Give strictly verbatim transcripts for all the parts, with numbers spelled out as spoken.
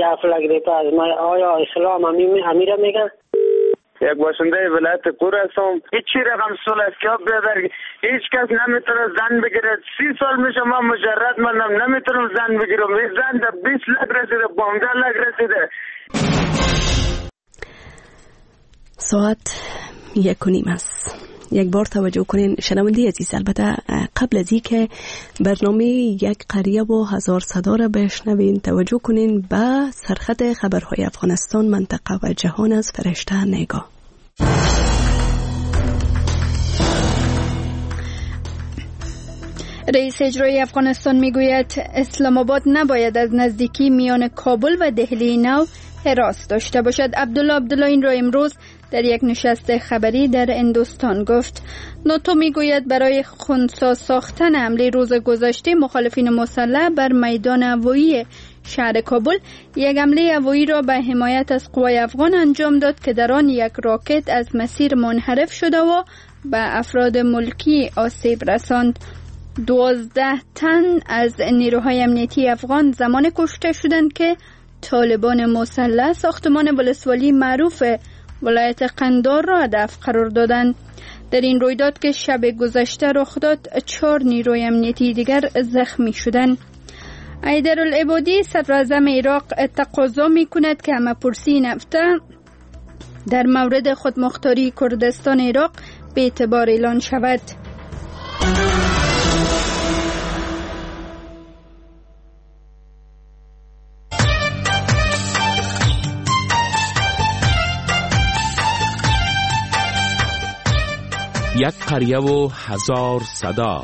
افلک دیتا از ما آیا اسلام امیره میگن؟ یک باشنده ولایت کور هستم. هیچی رقم سول است که بیادر هیچ کس نمیتونه زن بگیره. سی سال میشه ما مجرد منم نمیتونم زن بگیرم. این زن در بیست لک رسیده، پانزده لک رسیده. ساعت یک و نیم است. یک بار توجه کنین شنونده عزیز، البته قبل از این که برنامه یک قریه و هزار صدا را بشنوین توجه کنین به سرخط خبرهای افغانستان، منطقه و جهان از فرشته نگاه. رئیس اجرایی افغانستان میگوید اسلام آباد نباید از نزدیکی میان کابل و دهلی نو حراس داشته باشد. عبدالله عبدالله این را امروز در یک نشست خبری در هندوستان گفت. ناتو میگوید برای خنثی ساختن حمله روز گذشته مخالفین مسلح بر میدان هوایی شهر کابل یک حمله هوایی را به حمایت از قوای افغان انجام داد که در آن یک راکت از مسیر منحرف شده و به افراد ملکی آسیب رساند. دوازده تن از نیروهای امنیتی افغان زمان کشته شدند که طالبان مسلح ساختمان ولسوالی معروف ولایت قندار را هدف قرار دادند. در این رویداد که شب گذشته رخ داد، چهار نیروی امنیتی دیگر زخمی شدند. حیدرالعبادی صدر اعظم عراق تقاضا می کند که همه‌پرسی نفته در مورد خودمختاری کردستان عراق به اعتبار اعلان شود. یک قریه و هزار صدا.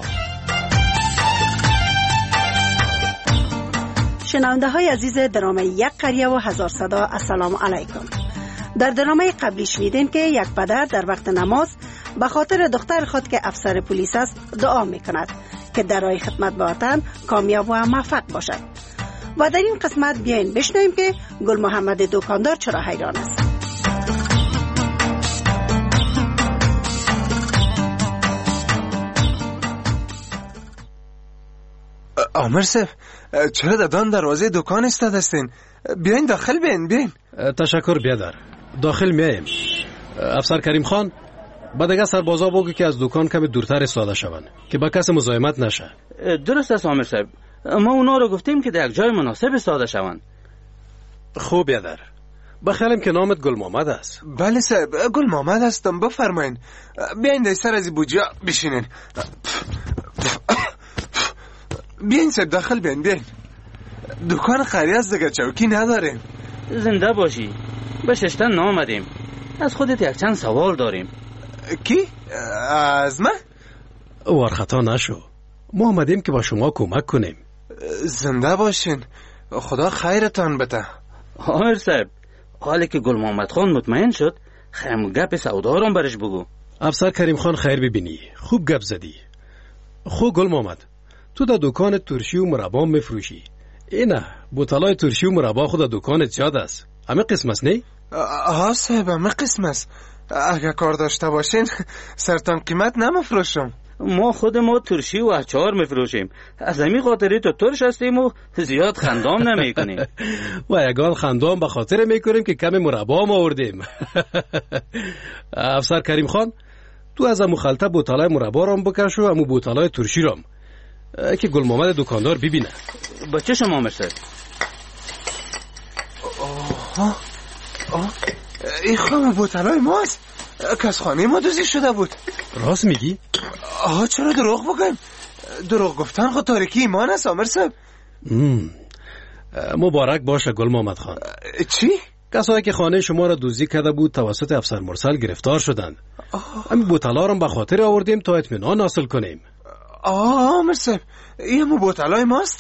شنونده های عزیز درامه یک قریه و هزار صدا، السلام علیکم. در درامه قبلی شنیدین که یک پدر در وقت نماز به خاطر دختر خود که افسر پلیس است دعا می کند که در راه خدمت به وطن کامیاب و موفق باشد. و در این قسمت بیاین بشنویم که گل محمد دکاندار چرا حیران است. آمر صاحب، چرا دادان دروازه دکان استاد هستین؟ بیاین داخل بیاین بیاین. تشکر بیادر، داخل میایم. افسر کریم خان با دیگه سربازا بگو که از دکان کمی دورتر استاده شوند که با کس مزاحمت نشه. درست است آمر صاحب، ما اونا رو گفتیم که در یک جای مناسب استاده شوند. خوب بیادر، بخیالم که نامت گل محمد است. بله صاحب، گل محمد هستم، بفرمایین. بیاین در سر از بوجیا بشینین. بیاین صاحب داخل بیاین بیاین. دکان خرید است دیگه، چوکی نداریم. زنده باشی، به ششتن نامدیم. از خودت یک چند سوال داریم. کی؟ از من؟ وار خطا نشو، ما آمدیم که با شما کمک کنیم. زنده باشین، خدا خیرتان بده. آمر صاحب، حالی که گل محمد خان مطمئن شد خیلی گپ سودارم برش بگو. افسر کریم خان خیر ببینی، خوب گپ زدی. خو گل محمد، تو در دکان ترشی و مربا میفروشی. اینه بوتلای ترشی و مربا خود در دکانت زیاد است. همه قسم است نه؟ آها صاحب، همه قسم است. اگه کار داشته باشین سرتان قیمت نمیفروشم. ما خود ما ترشی و اچار میفروشیم. از همین خاطری تو ترش هستیم و زیاد خندام نمیکنیم. و یگان خندام به خاطر میکنیم که کمی مربا ما آوردیم. افسر کریم خان، تو از امو خلطه بوتلای مربا رام بکش و امو بوتلای ترشی رام که گل محمد دکاندار ببینه. با چه شما مرسد؟ آه آه این خام بوتلای ماست. کس خانه ما دوزی شده بود. راست میگی؟ آه چرا دروغ بگم؟ دروغ گفتن خود تاریکی ایمان است آمر صاحب. مبارک باشه گل محمد خان. چی؟ کسایی که خانه شما را دزدی کرده بود توسط افسر مرسل گرفتار شدند. همین بوتلا را به خاطر آوردیم تا اطمینان حاصل کنیم. آه آمر صاحب، این همون بوتلای ماست.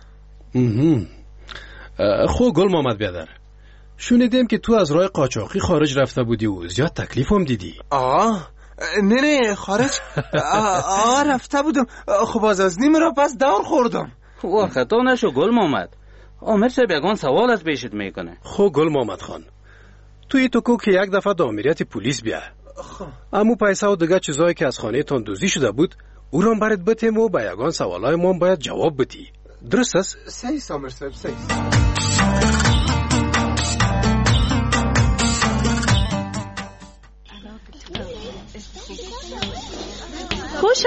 خو گل محمد بیادر، شنیدیم که تو از راه قاچاقی خارج رفته بودی و زیاد تکلیف هم دیدی. آه نه نه خارج آه رفته بودم. خب از از نیم را پس دور خوردم. خب خطا نشو گل محمد. آمر صاحب یگان سوال از پیشت میکنه. خب گل محمد خان، توی تو کو که یک دفعه دا امریت پولیس بیا. امو پیسه و دیگه چیزایی که از خانه تان دزدی شده بود او را برات بتیم و به یگان سوالای ما باید جواب بدی. درست است؟ صحیح آمر صاحب، صحیح.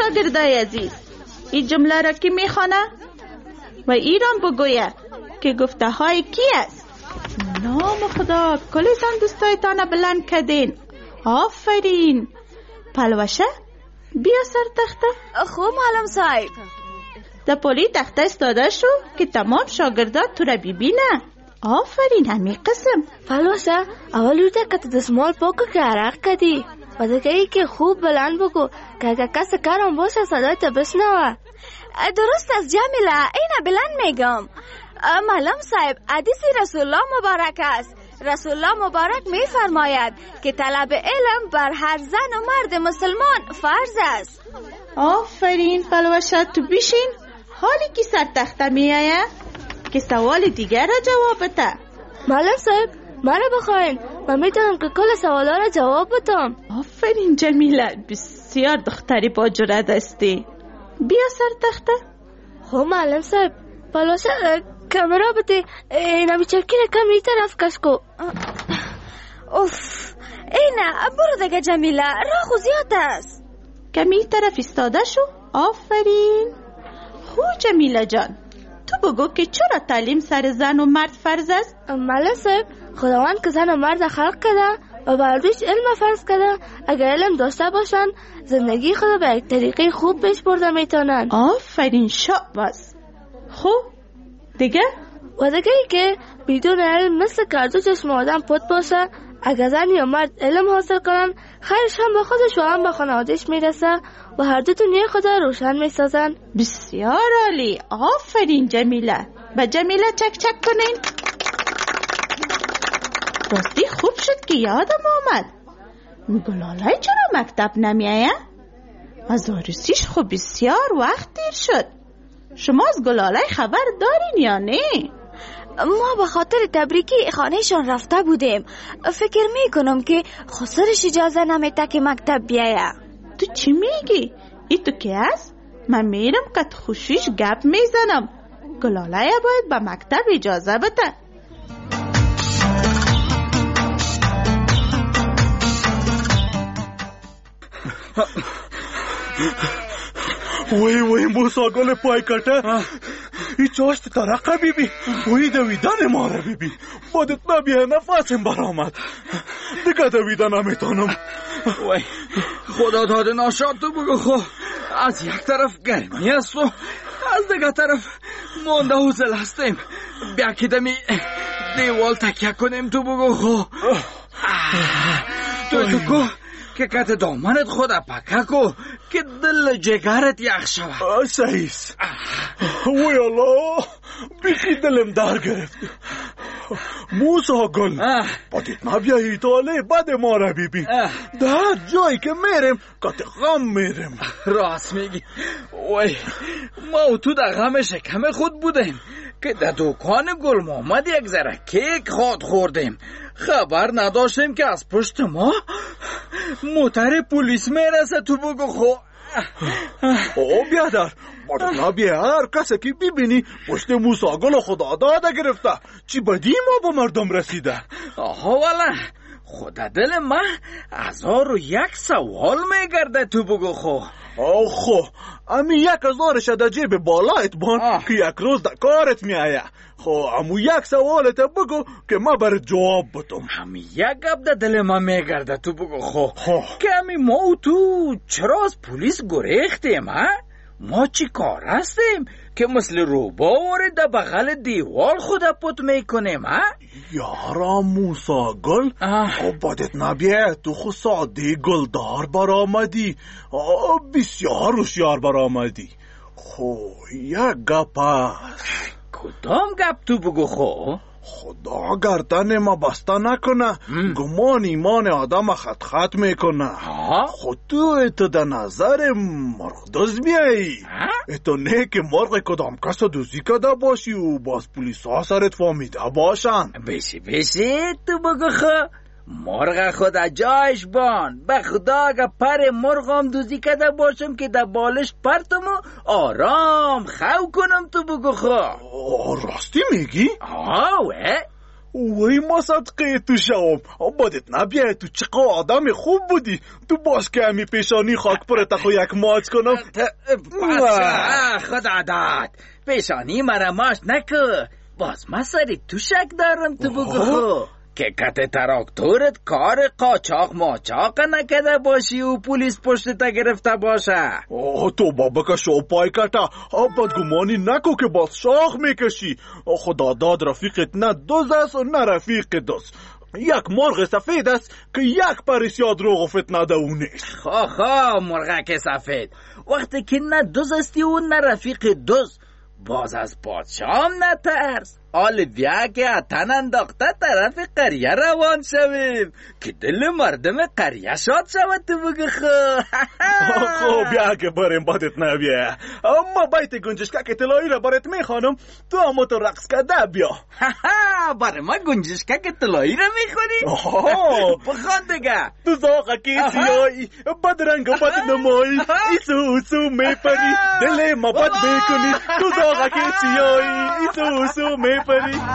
شاگردای عزیز، این جمله را کی میخوانه؟ و ایران بگوید که گفته های کی است؟ نام خدا، کلتان دوستایتان بلند کردین. آفرین. پلوشه بیا سر تخته. خوب معلم صاحب. در پولی تخته استاده شو که تمام شاگردات تو را ببینه. آفرین همین قسم. پلوشه اول روی که دستمال پاکو که عرق کردی و دیگه که خوب بلند بگو که اگه کس کارم باشه صدای تا بشنوه. درست از جمیله، اینه بلند میگم. معلم صاحب، حدیث رسول الله مبارک است. رسول الله مبارک می فرماید که طلب علم بر هر زن و مرد مسلمان فرض است. آفرین پلوشه، تو بیشین. حالی که سر تخته می آید که سوال دیگر را جواب بده. معلم صاحب مرا بخواین، من میتونم که کل سوالا را جواب بدم. آفرین جمیله، بسیار دختری با جرأت هستی. بیا سر تخته. خب معلم صاحب. پلوشه کامرا بده، اینا بیچکین کم ای طرف کش کو. اوف، اینا برو دیگه جمیله، راه خو زیاد است. کم ای طرف استاده شو. آفرین. خو جمیله جان، تو بگو که چرا تعلیم سر زن و مرد فرض است؟ معلم صاحب، خداوند که زن و مرد خلق کرده و بر رویش علم فرض کرده، اگر علم داشته باشن زندگی خود به یک طریقه خوب پیش برده میتونن. آفرین شاباس. خوب دیگه؟ و دیگه ای که بدون علم مثل کردو چشم آدم پت باشه، اگر زن یا مرد علم حاصل کنن خیرش هم به خودش و هم به خانوادهش میرسه و هر دو دنیا خود روشن میسازن. بسیار عالی. آفرین جمیله. به جمیله چک چک کنین. راستی خوب شد که یادم آمد. گلالای چرا مکتب نمیایه؟ از آرزویش خوب بسیار وقت دیر شد. شما از گلالای خبر دارین یا نه؟ ما به خاطر تبریکی خانهشان رفته بودیم. فکر میکنم که خسرش اجازه نمیده که مکتب بیایه. تو چی میگی؟ ای تو که است؟ من میرم که خوشیش گپ میزنم. گلالای باید به مکتب اجازه بده. وای وای موسا گل پای کته ای چاشت ترقه بی بی وای دویدن ماره بی بی بادت نبیه نفسم برآمد دیگه دویدن نمیتونم. وای خدا داده ناشاد تو بگو خو از یک طرف گرمی است و از دیگه طرف مانده حوصله هستیم. بیا که دمی دیوال تکیه کنیم تو بگو خو تو تو کو که کت دامنت خود پکه کو که دل جگرت یخ شود. سعیس وی الله بیخی دلم در گرفت. موسا گل بادید نبیایی تاله بد ما را بی بی در جایی که میرم کت غم میرم. راست میگی. وای ما تو در غم شکم خود بودیم که در دکان گل محمد یک ذره کیک خود خوردیم. خبر نداشتیم که از پشت ما موتر پلیس میرسه تو بگو خو. او بیادر بادت نبیه هر کسی که ببینی پشت موسا گل خدا داده گرفته چی بدی ما با مردم رسیده. آها والا خدا دل من هزار و یک سوال میگرده تو بگو خو. آه خو امی یک هزارش در جیب بالایت بان که یک روز در کارت میایه. خو امو یک سوالت بگو که ما برات جواب بدم. همی یک گپ در دل من میگرده تو بگو خو که همی ما و تو چرا از پلیس گریختیم ها؟ ما چی کار هستیم که مثل روبا در بغل دیوال خود پت میکنیم ها؟ یارا موسا گل او بادت نبیه تو خود ساده گلدار برآمدی. بسیار ہوشیار برآمدی. خو یک گپ است. کدام گپ تو بگو خو؟ خدا گردن ما بسته نکنه. گمان ایمان آدم خط خط میکنه. خود تو اتو در نظر مرغ دوز بیایی. اتو نه که مرغ کدام کس دوزی کده باشی و باز پولیس ها سرت فامیده باشن. بشی بشی تو بگو خو مرغ خدا جایش بان. به خدا اگه پر مرغم دوزی کده باشم که در بالش پرتمو آرام خو کنم تو بگو خو. راستی میگی؟ آوه وای ما صدقه تو شوم. بادت نبیه تو چقدر آدم خوب بودی. تو باش که همی پیشانی خاک پرت خو یک ماچ کنم. بچه خدا داد پیشانی مرا ماش نکو. باز ما سری تو شک دارم تو بگو خو که کت تراکتورت کار قاچاق ماچاق نکده باشی و پولیس پشت تا گرفته باشه. آه تو بابا که شو پای کتا. بدگمانی نکو که باز شاخ میکشی. خدا داد رفیقت نه دوز است و نه رفیق دوز. یک مرغ سفید است که یک پریسیاد رو غفت ندونه. خواه خواه مرغک سفید وقتی که نه دوز استی و نه رفیق دوز باز از پادشام نترس. آل بیا که اتن انداخته طرف قریه روان شویم که دل مردم قریه شاد شود. تو بگو خو خو بیا که بریم بادت نبیه. اما بیت گنجشکک طلایی را برات میخوانم. تو اما تو رقص کده بیا. برای ما گنجشکک طلایی را میخونی؟ بخوان دیگه. تو زاغکی سیایی بدرنگ و بد نمایی ایسو ایسو میپری دل ما بد میکنی. تو زاغکی سیایی ایسو ایسو میپری.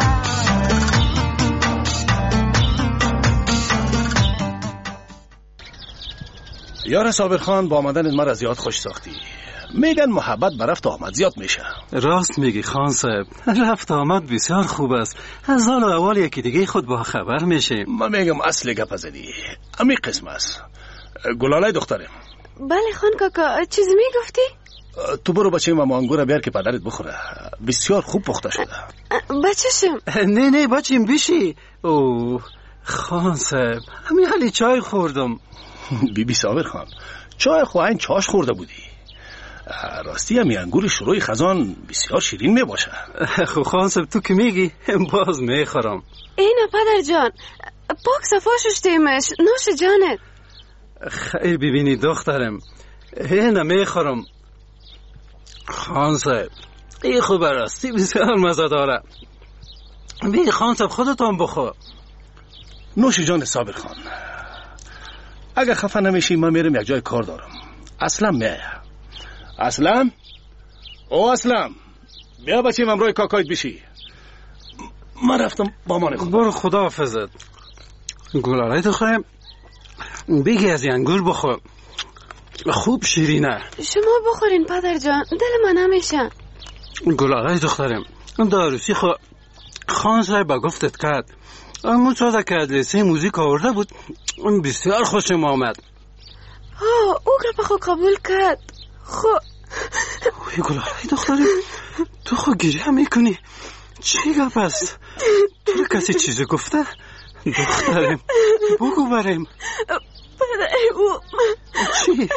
یار صابر خان با آمدن مرا زیاد خوش ساختی. میگن محبت به رفت آمد زیاد میشه. راست میگی خان صاحب. رفت آمد بسیار خوب است. از حال اول یکی دیگه خود با خبر میشه. من میگم اصل گپ زدی امی قسم است. گلاله دخترم. بله خان کاکا چیزی میگفتی؟ تو برو بچه ما مانگو را بیار که پدرت بخوره. بسیار خوب پخته شده. بچه‌شم. نه نه بچیم بیشی. اوه خان صاحب همین حالی چای خوردم. بی بی صابر خان چای خواهین چاش خورده بودی. راستی همی انگور شروع خزان بسیار شیرین می باشه. خب خان صاحب تو که میگی باز میخورم. اینه پدر جان پاک صفا ششتیمش نوش جانت. خیر ببینی دخترم اینه میخورم. خان صاحب این خوب راستی بسیار مزه داره. بی خان صاحب خودتان بخور. نوش جان صابر خان. اگه خفه نمیشی من میرم یک جای کار دارم. اسلم میایه. اسلم او اسلم بیا بچیم امروی کاکایت بشی. من رفتم با مان خدا. برو خدا حافظت. گلالای دخترم بگی از انگور بخور خوب شیرینه. شما بخورین پدر جان دل من نمیشه. گلالای دخترم داروسی خو خان صاحب با گفتت کرد. اما چازه که ادرسی موزیک آورده بود بسیار خوشم آمد. ها او گپ خو قبول کرد. خو اوی گلالای دخترم تو خو گریه میکنی چی گپ است؟ تو کسی چیزی گفته؟ دخترم بگو بریم. پدر او چی؟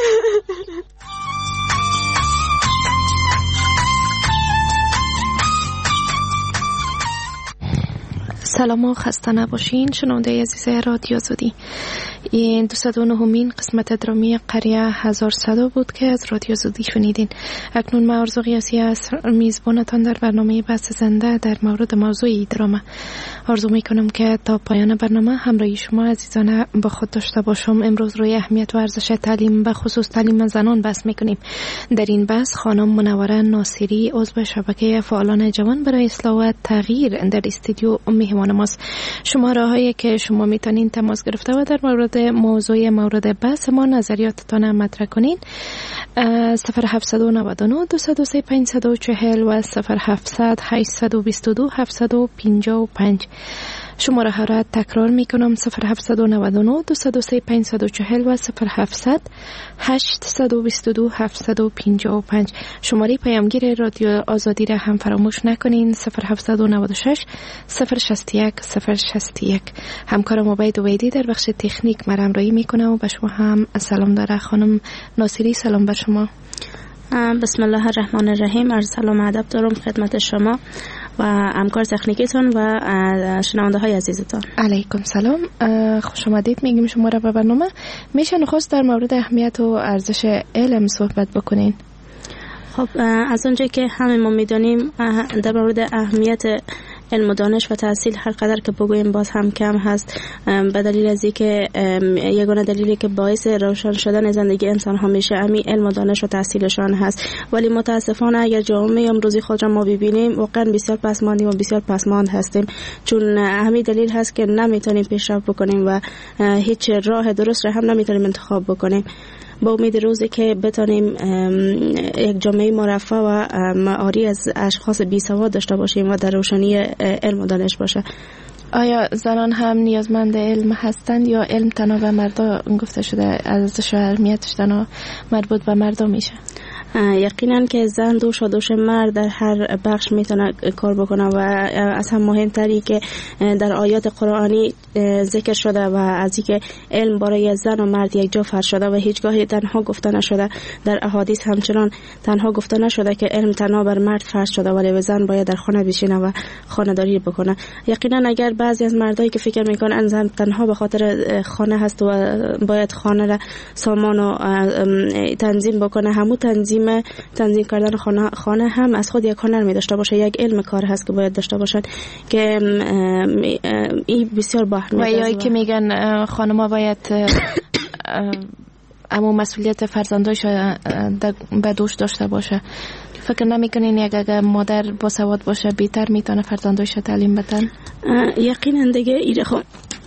سلام و خسته نباشین شنونده عزیز رادیو زودی. این دویست و نهمین قسمت درامی قریه هزار صدا بود که از رادیو زودی شنیدین. اکنون من آرزو قیاسی از میزبانتان در برنامه بحث زنده در مورد موضوع دراما. آرزو میکنم که تا پایان برنامه همراهی شما عزیزان با خود داشته باشم. امروز روی اهمیت و ارزش تعلیم به خصوص تعلیم زنان بحث میکنیم. در این بحث خانم منوره ناصری عضو شبکه فعالان جوان برای اصلاح و تغییر در استودیو مهمان ماست. شماره هایی که شما میتونین تماس گرفته و در مورد موضوع مورد بحث ما نظریاتتان مطرح کنین صفر هفت نه نه دو صفر سه پنج صفر چهل و صفر هفتصد هشتصد و بیست و دو هفتصد و پنجاه و پنج. شماره ها را تکرار می کنم صفر هفت نه نه دو صفر سه پنج صفر چهل و صفر هفتصد هشتصد و بیست و دو هفتصد و پنجاه و پنج. شماره پیامگیر رادیو آزادی را هم فراموش نکنین صفر هفت نه شش صفر شصت و یک صفر شصت و یک. همکارم عبید ویدی در بخش تکنیک مرا همراهی میکنه و به شما هم سلام داره. خانم ناصری سلام بر شما. بسم الله الرحمن الرحیم. عرض سلام و ادب دارم خدمت شما و همکار تکنیکتون و شنونده های عزیزتان. علیکم سلام، خوش آمدید میگیم شما را به برنامه. میشه نخواست در مورد اهمیت و ارزش علم صحبت بکنین؟ خب از اونجایی که همه ما میدونیم در مورد اهمیت علم و دانش و تحصیل هر قدر که بگوییم باز هم کم هست، به دلیل از اینکه یگانه دلیلی که باعث روشن شدن زندگی انسان ها میشه همین علم و دانش و تحصیلشان هست. ولی متاسفانه اگر جامعه امروزی خود را ما ببینیم واقعا بسیار پسماندیم و بسیار پسماند هستیم، چون همین دلیل هست که نمیتونیم پیشرفت بکنیم و هیچ راه درست را هم نمیتونیم انتخاب بکنیم. با امید روزی که بتونیم یک جامعه مرفه و عاری از اشخاص بی سواد داشته باشیم و در روشنی علم و دانش باشه. آیا زنان هم نیازمند علم هستند یا علم تنها به مردان گفته شده ارزش و اهمیتش تنها مربوط به مردان میشه؟ یقینا که زن دوش و دوش مرد در هر بخش میتونه کار بکنه و از هم مهمتری که در آیات قرآنی ذکر شده و از اینکه علم برای زن و مرد یک جا فرض شده و هیچگاه تنها گفته نشده. در احادیث همچنان تنها گفته نشده که علم تنها بر مرد فرض شده ولی زن باید در خانه بشینه و خانه داری بکنه. یقینا اگر بعضی از مردایی که فکر میکنن زن تنها به خاطر خانه هست و باید خانه را سامان و تنظیم بکنه، همون تنظیم تنظیم کردن خانه, خانه هم از خود یک هنر می داشته باشه، یک علم کار هست که باید داشته باشن که این بسیار با اهمیت است. و یا که میگن خانم‌ها باید اما مسئولیت فرزندایش به دوش داشته باشه. فکر نمیکنین یک اگر مادر با سواد باشه بهتر میتونه فرزندایش تعلیم بدن؟ یقینا دیگه ایره خب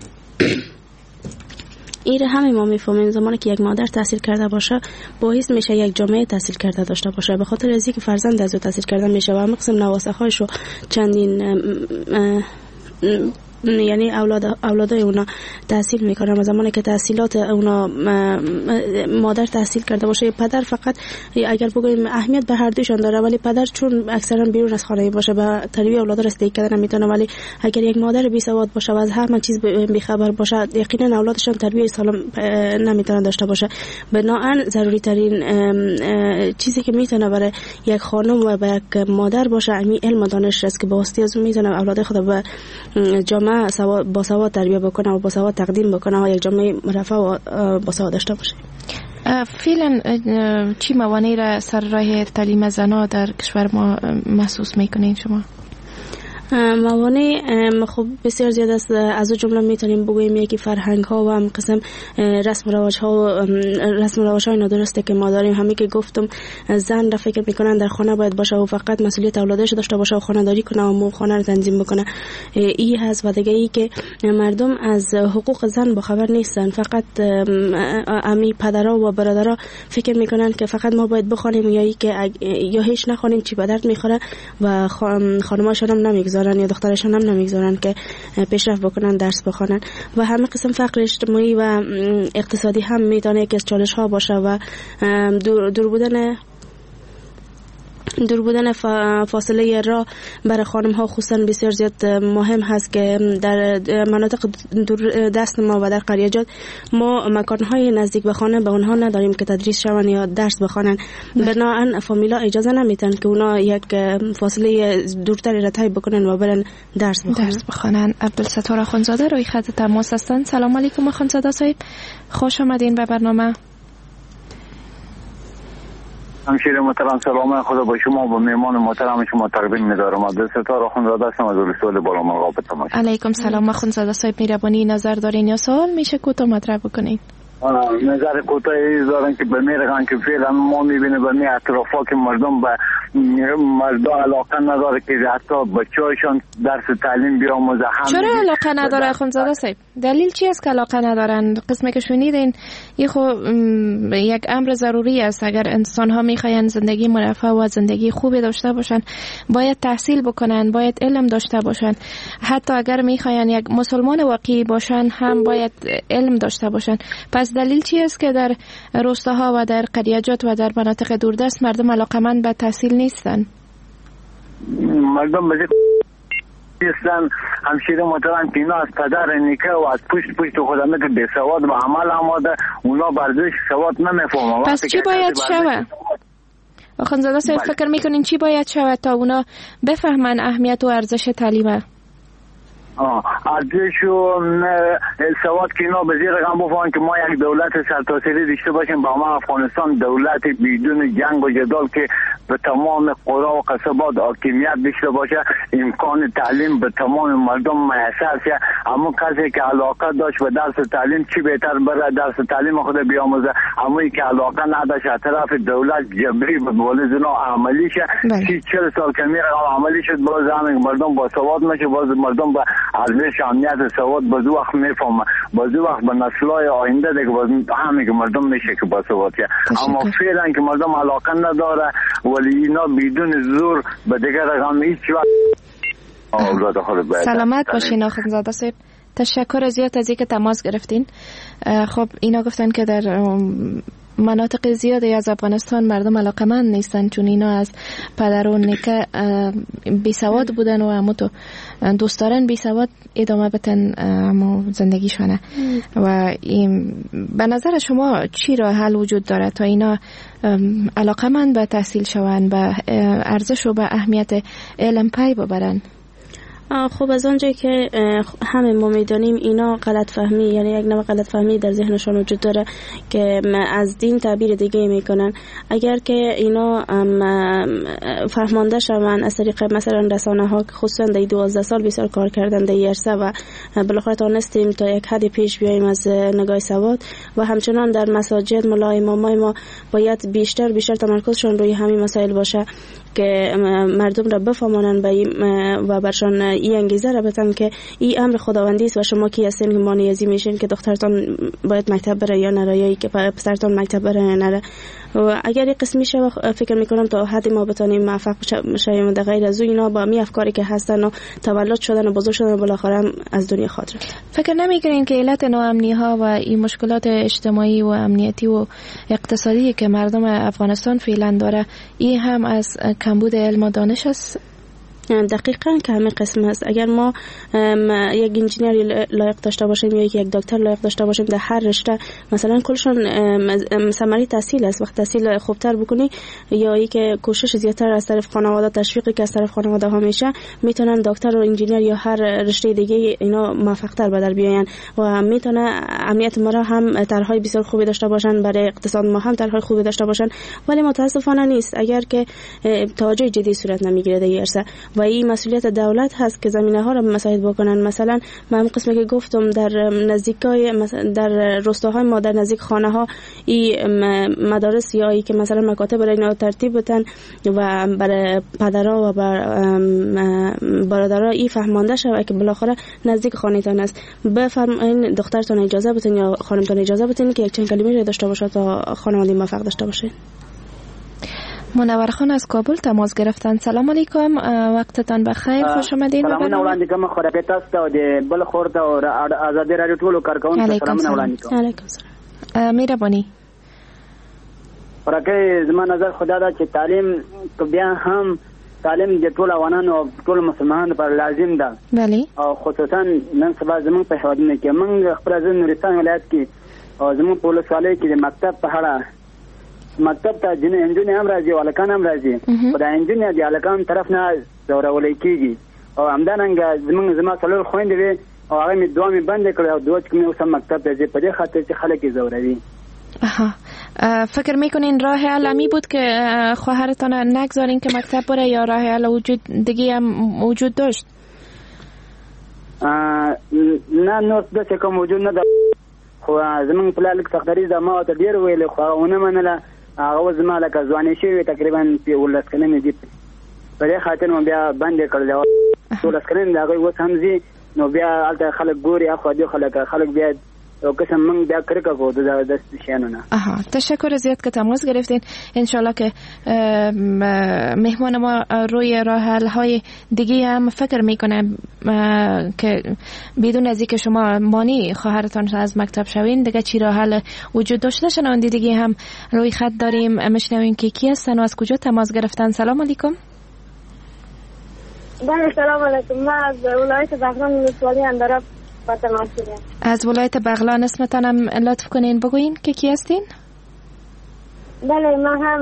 ایره همه ما میفهمیم زمانی که یک مادر تحصیل کرده باشه باعث میشه یک جامعه تحصیل کرده داشته باشه، به خاطر از اینکه فرزند از او تحصیل کرده میشه و هم قسم نواسخهایش رو چندین یعنی اولاد اولادای اونا تحصیل میکنن و زمانی که تحصیلات اونا مادر تحصیل کرده باشه، پدر فقط اگر بگویم اهمیت به هر دوشان داره ولی پدر چون اکثرا بیرون از خانه باشه و تربیت اولاد را استیک کردن نمیتونه، ولی اگر یک مادر بی سواد باشه و از همه چیز بی خبر باشه یقینا اولادشان تربیت سالم نمیتونه داشته باشه. بنابراین ضروری ترین چیزی که میتونه برای یک خانم و برای یک مادر باشه همین علم و دانش است که با واسطه از اون میتونه اولاد خود به جامعه با سواد تربیت بکنه و با سواد تقدیم بکنه و یک جامعه مرفه و با سواد داشته باشه. فعلا چی موانعی را سر راه تعلیم زنان در کشور ما محسوس میکنین شما؟ موانع خب بسیار زیاد است، از او جمله میتونیم بگوییم یکی فرهنگ ها و هم قسم رسم و رواج ها و رسم و رواج های نادرسته که ما داریم. همین که گفتم زن را فکر میکنن در خانه باید باشه و فقط مسئولیت اولادش داشته باشه و خانه داری کنه و مو خانه رو تنظیم بکنه، این هست. و دیگه ای که مردم از حقوق زن با خبر نیستن، فقط امی پدرها و برادرها فکر میکنن که فقط ما باید بخوانیم یا ای که یا هیچ نخوانیم چی به درد میخوره و خانماشون هم نمیگذارن یا دخترشان هم نمیگذارن که پیشرفت بکنن درس بخونن. و همه قسم فقر اجتماعی و اقتصادی هم میتونه که از چالش ها باشه و دور, دور بودن دور بودن فاصله راه برای خانم ها خصوصا بسیار زیاد مهم هست که در مناطق دور دست ما و در قریجات ما مکان های نزدیک به خانه به اونها نداریم که تدریس شون یا درس بخونن. بنابراین فامیلا اجازه نمیتن که اونا یک فاصله دورتری را طی بکنن و برن درس بخونن. درس بخونن. عبدالستار اخوندزاده روی خط تماس هستند. سلام علیکم اخوندزاده صاحب، خوش آمدین به برنامه. همشیر محترم سلام خدا با شما و مهمان محترم شما تقدیم می‌دارم. عبدالستار اخوندزاده هستم از ولسوالی بالا مرغاب تماس. علیکم سلام اخوندزاده صاحب، مهربانی نظر دارین یا سوال میشه کوتاه مطرح بکنین؟ نظر کوتاهی دارن که به میرگن که فعلا ما میبینه به می اطرافا که مردم به مردم علاقه نداره که حتی بچه‌هاشون درس تعلیم بیاموزه. چرا علاقه نداره اخوندزاده صاحب؟ دلیل چی است که علاقه ندارن؟ قسمی که شنیدین یه خو یک امر ضروری است. اگر انسان ها میخواین زندگی مرفه و زندگی خوبی داشته باشن باید تحصیل بکنن، باید علم داشته باشن. حتی اگر میخواین یک مسلمان واقعی باشن هم باید علم داشته باشن. پس دلیل چی است که در روستاها و در قریجات و در مناطق دوردست مردم علاقمند به تحصیل نیستن؟ مردم به نیستن همشیره محترم که اینا از پدر نیکه و از پشت پشت خودمه که بی سواد و عمل آماده اونا بردش سواد نمیفهمه. پس چی باید شود؟ اخوندزاده صاحب فکر میکنین چی باید شود تا اونا بفهمن اهمیت و ارزش تعلیمه؟ آه ارزش و سواد که اینا به زیر رقم بفهمن که ما یک دولت سرتاسری داشته باشیم با ما افغانستان دولت بدون جنگ و جدال که به تمام قرا و قصبات حاکمیت داشته باشه، امکان تعلیم به تمام مردم میسر شه. اما کسی که علاقه داشت به درس تعلیم چی بهتر بره درس تعلیم خود بیاموزه، اما که علاقه نداشت از طرف دولت جبری به ولزنا عملی شه. سی چهل سال که میره عملی شد، باز همین مردم با سواد میشه، باز مردم به ارزش امنیت سواد باز وقت میفهمه، باز وقت به نسل‌های آینده دیگه باز همین که مردم میشه که با سواد شه. اما فعلا که مردم علاقه نداره ولی اینا بدون زور به دیگر رقم هیچ وقت اولاد خود باید. سلامت باشین آخوندزاده صاحب، تشکر زیاد از اینکه تماس گرفتین. خب اینا گفتن که در مناطق زیادی از افغانستان مردم علاقمند نیستن، چون اینا از پدر و نکه بی سواد بودن و همو تو دوست دارن بی سواد ادامه بتن همو زندگیشونه. و به نظر شما چی راه حل وجود داره تا اینا علاقمند به تحصیل شوند، به ارزش و به اهمیت علم پی ببرن؟ خب از آنجایی که همه ما میدانیم اینا غلط فهمی، یعنی یک نوع غلط فهمی در ذهنشان وجود داره که از دین تعبیر دیگه میکنن. اگر که اینا فهمانده شوند از طریق مثلا رسانه ها، خصوصا در دوازده سال بسیار کار کردن در عرصه و بالاخره تانستیم تا یک حد پیش بیاییم از نگاه سواد، و همچنان در مساجد مولای امامای ما باید بیشتر بیشتر تمرکزشون روی همین مسائل باشه که مردم را بفهمانن و برشان این انگیزه را بدن که این امر خداوندی است و شما کی هستین که مانعی میشین که دخترتان باید مکتب بره یا نره، یا که پسرتان مکتب بره یا نره. و اگر این قسمی شه فکر میکنم تا حدی ما بتونیم موفق شویم. در غیر از اینا با می افکاری که هستن و تولد شدن و بزرگ شدن بالاخره از دنیا خاطر. فکر نمیکنین که علت ناامنی ها و این مشکلات اجتماعی و امنیتی و اقتصادی که مردم افغانستان فعلا داره این هم از کمبود علم و دانش است؟ دقیقاً که همه قسم است. اگر ما یک انجینیر لایق داشته باشیم یا یک دکتر لایق داشته باشیم در هر رشته، مثلا کلشون ثمره تحصیل است. وقت تحصیل خوبتر بکنی یا ای که کوشش زیادتر از طرف خانواده، تشویقی که از طرف خانواده ها میشه، میتونن دکتر و انجینیر یا هر رشته دیگه اینا موفق‌تر به در بیاین و میتونه امنیت ما را هم طرحهای بسیار خوبی داشته باشن، برای اقتصاد ما هم طرحهای خوبی داشته باشن. ولی متاسفانه نیست اگر که توجه جدی صورت نمیگیره در عرصه و این مسئولیت دولت هست که زمینه ها را مساعد بکنن. مثلا من قسمی که گفتم در نزدیکای در روستاهای ما، در نزدیک خانه ها این مدارس یا ای که مثلا مکاتب برای اینا ترتیب بدن و برای پدرها و برادرها این فهمانده شود که بالاخره نزدیک خانه تان است. بفرمایین دخترتان اجازه بدین یا خانمتان اجازه بدین که یک چند کلمه را داشته باشه تا خانواده موفق داشته باشه. منور خان از کابل تماس گرفتن. سلام علیکم، وقتتان بخیر، خوش آمدین. سلامونه وړاندې کوم خبره تاسو او د بل خورده او آزادي رادیو ټولو کارکونکو سلامونه وړاندې کوم. علیکم السلام. مهرباني. ورکه زما نظر خدا دا چې تعلیم کو بیا هم تعلیم د ټولو افغانانو او ټولو مسلمانانو پر لازم ده. بله. او خصوصا نن سبا زموږ په هیوادونو کې موږ خپل ځین نورستان ولایت کې او زموږ په ولسوالۍ کې د مکتب په اړه مکتب ته جن انجن هم راځي او الکان هم راځي، خدای انجن دی الکان طرف نه زورولې کیږي. او همدارنګ زمونږ زما څلور خويندې وي او هغه می دوه می بند کړو او دوه کومه اوس مکتب ته ځي په دې خاطر چې خلک یې زوروي. آها، فکر میکنین راه حل امی بود که خواهرتان نگذارین که مکتب بره یا راه حل وجود دیگه هم وجود داشت؟ نه نو څه کوم وجود نه ده، خو زمونږ پلار لیک تقدیری زما ته ډیر ویل خو ونه منله. هغه زما لکه ځواني شوی تقریبا په ولس کنه دي، په دې خاطر مو بیا باندې کړل ولس کنه دا غوښ هم زی نو بیا الته خلک ګوري اخو دې خلک خلک بیا او قسم من بیا کرکه کو د دست شانونه. آها، تشکر زیاد که تماس گرفتین. انشالله که مهمان ما روی راه حل های دیگه هم فکر میکنه که بدون از اینکه شما مانی خواهرتان از مکتب شوین دیگه چی راه حل وجود داشته. شنونده دیگه هم روی خط داریم، مشنویم که کی هستن و از کجا تماس گرفتن. سلام علیکم. بله سلام علیکم. من از ولایت بغلان ولسوالی اندراب با تماس گرفتم. از ولایت بغلان اسمتان هم لطف کنین بگوین که کی هستین؟ بله من هم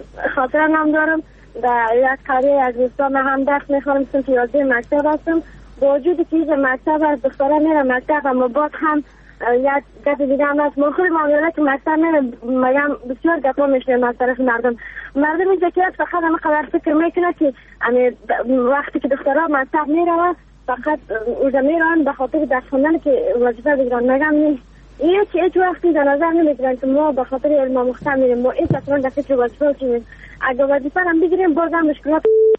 خاطرم هم دارم در یک قریه از روستا من هم درس میخوانم، چون پیاده مکتب هستم با وجودی که مکتب از دخترها میره مکتب اما باز هم یک گپ دیگه هم هست مخور معامله که مکتب میره مگم بسیار گپا میشنیم از طرف مردم مردم اینجا که فقط همه قدر فکر میکنه که وقتی که دخترها مکتب میره فقط اوزا میرن به خاطر درس خوندن که وظیفه بگیرن مگم نیست این که هیچ وقتی در نظر نمیگیرن که ما به خاطر علم آموختن میریم ما این اصلا در فکر وظیفه چیزیم اگه وظیفه هم بگیریم بازم مشکلات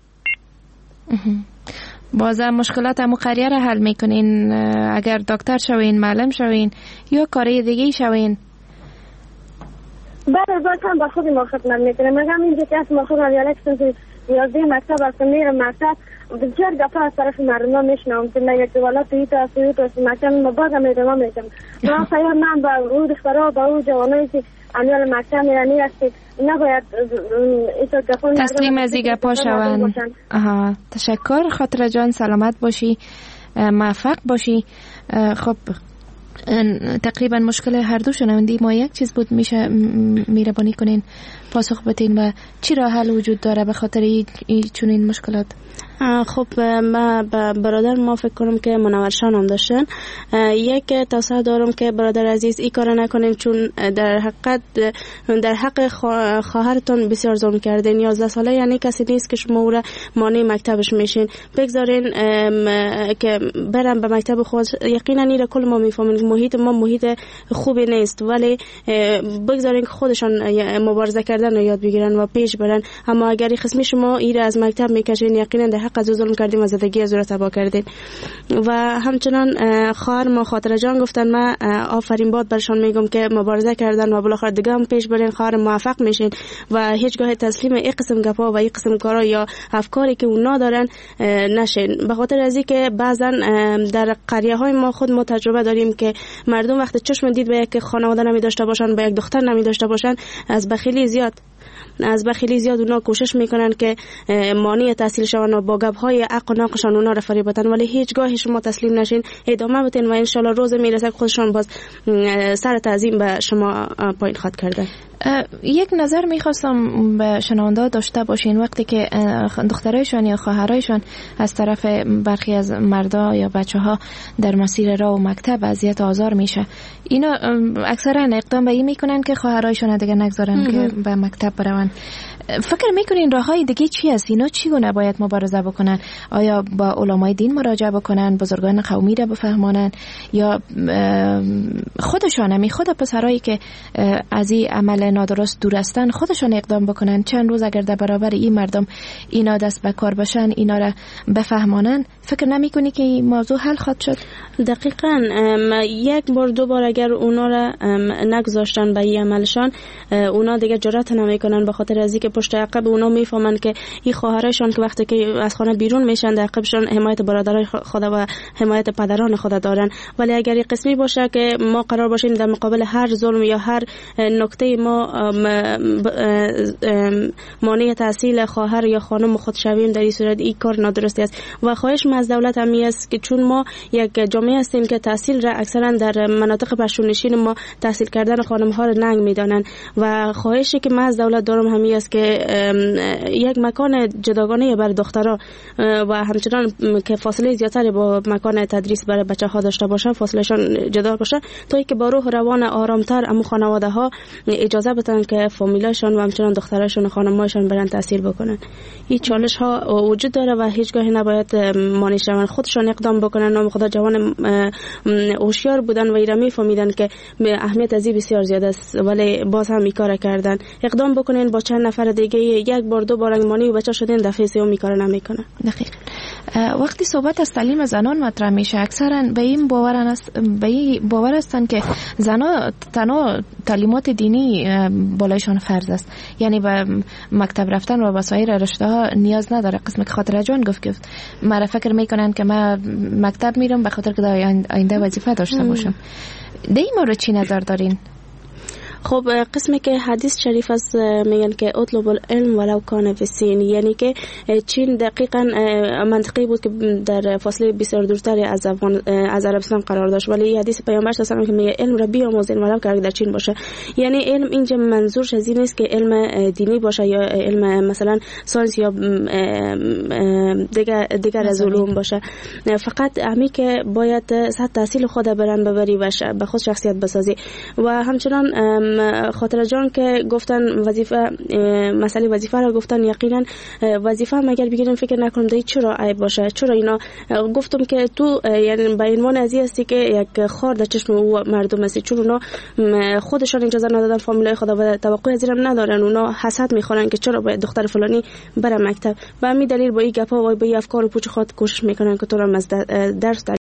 بازم مشکلات همو قریه را حل میکنین اگر دکتر شوین معلم شوین یا کاری دیگه شوین بعد باز هم با خود ما خدمت میکنه مگم اینجا که از ما خود یالک سنتی یازده مکتب است میرم مکتب بسیار گفت از طرف مردم ها میشنم که من یک دوالات توی تا سوی تا مکتب ما بازم ادامه میکنم من خیال من با او دخترها با او جوانایی که امیال مکتب میرنی است که نباید تسلیم از این گپا شوند. آها تشکر خاطر جان سلامت باشی موفق باشی. خب تقریبا مشکل هر دو شنوندی ما یک چیز بود میشه میربانی کنین پاسخ بدین و چی راه حل وجود داره به خاطر این چنین مشکلات؟ خب ما برادر ما فکر کنم که منورشان هم داشتن. یک توصیه دارم که برادر عزیز این کار نکنین چون در حقیقت در حق خواهرتون بسیار ظلم کردین. یازده ساله یعنی کسی نیست که شما او را مانع مکتبش میشین. بگذارین که برن به مکتب خود. یقینا این را کل ما میفهمیم محیط ما محیط خوبی نیست ولی بگذارین که خودشان مبارزه کردن رو یاد بگیرن و پیش برن. اما اگر قسمی شما این را از مکتب میکشین یقینا در حق از ظلم کردیم و زدگی از او را تباه کردیم. و همچنان خواهر ما خاطر جان گفتن من آفرین باد برشان میگم که مبارزه کردن و بالاخره دیگه هم پیش برین خواهر موفق میشین و هیچگاه تسلیم این قسم گپا و این قسم کارا یا افکاری که اونا دارن نشین. به خاطر از اینکه بعضا در قریه های ما خود ما تجربه داریم که مردم وقتی چشم دید به یک خانواده نمی داشته باشن به یک دختر نمی داشته باشن از بخیلی زیاد از بخیلی زیاد اونا کوشش میکنن که مانع تحصیل شون و با گپ‌های عق و ناقشان اونا را فریب بدن ولی هیچگاه شما تسلیم نشین ادامه بدین و ان شاء الله روز میرسه که خودشون باز سر تعظیم به شما پایین خواهد کرده. یک نظر میخواستم به شنونده داشته باشین وقتی که دخترایشان یا خواهرایشان از طرف برخی از مردا یا بچه ها در مسیر راه و مکتب اذیت آزار میشه اینا اکثرا اقدام به این میکنن که خواهرایشان دیگه نگذارن که به مکتب برون. فکر میکنین راه های دیگه چی هست؟ اینا چی گونه باید مبارزه بکنن؟ آیا با علمای دین مراجعه بکنن، بزرگان قومی را بفهمانن یا خودشان همی خود پسرایی که از این عمل نادرست دور هستن خودشان اقدام بکنن؟ چند روز اگر در برابر این مردم اینا دست به کار بشن اینا را بفهمانن فکر نمیکنی که این موضوع حل خواهد شد؟ دقیقاً یک بار دو بار اگر اونا را نگذاشتن به این عملشان اونا دیگه جرأت نمیکنن به خاطر از اینکه پشت عقب اونا میفهمن که این خواهرشان که وقتی که از خانه بیرون میشن در عقبشان حمایت برادرای خود و حمایت پدران خود دارن. ولی اگر قسمی باشه که ما قرار باشیم در مقابل هر ظلم یا هر نکته ما مانع تحصیل خواهر یا خانم خود شویم در این صورت این کار نادرستی است و خواهش ما از دولت همی است که چون ما یک جامعه هستیم که تحصیل را اکثرا در مناطق پشتونشین ما تحصیل کردن خانم ها را ننگ میدانن و خواهشی که ما از دولت دارم همی است که یک مکان جداگانه برای دخترها و همچنان که فاصله زیادتری با مکان تدریس برای بچه ها داشته باشن فاصلهشان جدا باشه تا اینکه با روح روان آرامتر اما خانواده ها اجازه بدن که فامیلاشون و همچنان دختراشون و خانمایشون برن تاثیر بکنن. این چالش ها وجود داره و هیچگاه نباید مانع شون خودشون اقدام بکنن و خدا جوان هوشیار بودن و ایرمی فهمیدن که اهمیت از این بسیار زیاد است ولی باز هم این کار کردن. اقدام بکنین با چند نفر دیگه یک بار دو بار مانی و بچه شدن دفعه سوم میکاره نمیکنه. دقیقاً وقتی صحبت از تعلیم زنان مطرح میشه اکثرا به این باورن است به این باور هستن که زنان تنها تعلیمات دینی بالایشان فرض است یعنی به مکتب رفتن و وسایر رشته ها نیاز نداره. قسم که خاطر جان گفت گفت مرا فکر میکنن که من مکتب میرم به خاطر که آینده وظیفه داشته باشم. در این مورد چی نظر دارین؟ خب قسمی که حدیث شریف است میگن که اطلب العلم ولو کان فی الصین، یعنی که چین دقیقاً منطقی بود که در فاصله بسیار دورتری از افغان از عربستان قرار داشت، ولی حدیث پیامبر صلی الله علیه و آله که میگه علم را بیاموزید ولو که در چین باشه. یعنی علم اینجا منظورش از این نیست که علم دینی باشه یا علم مثلا ساینس یا دیگر دیگر از علوم باشه، فقط امی که باید سطح تحصیل خود برن ببری و به خود شخصیت بسازی. و همچنان خاطر جان که گفتن وظیفه مسئله وظیفه را گفتن، یقینا وظیفه مگر بگیرن فکر نکنم دی چرا عیب باشه. چرا اینا گفتم که تو یعنی به عنوان ازی هستی که یک خار در چشم او مردم هستی، چون اونا خودشان اجازه ندادن فامیلای خدا و توقع از اینم ندارن، اونا حسد میخورن که چرا باید دختر فلانی بره مکتب. و همین دلیل با این گپا و با این افکار و پوچ خود کوشش میکنن که تو را از درس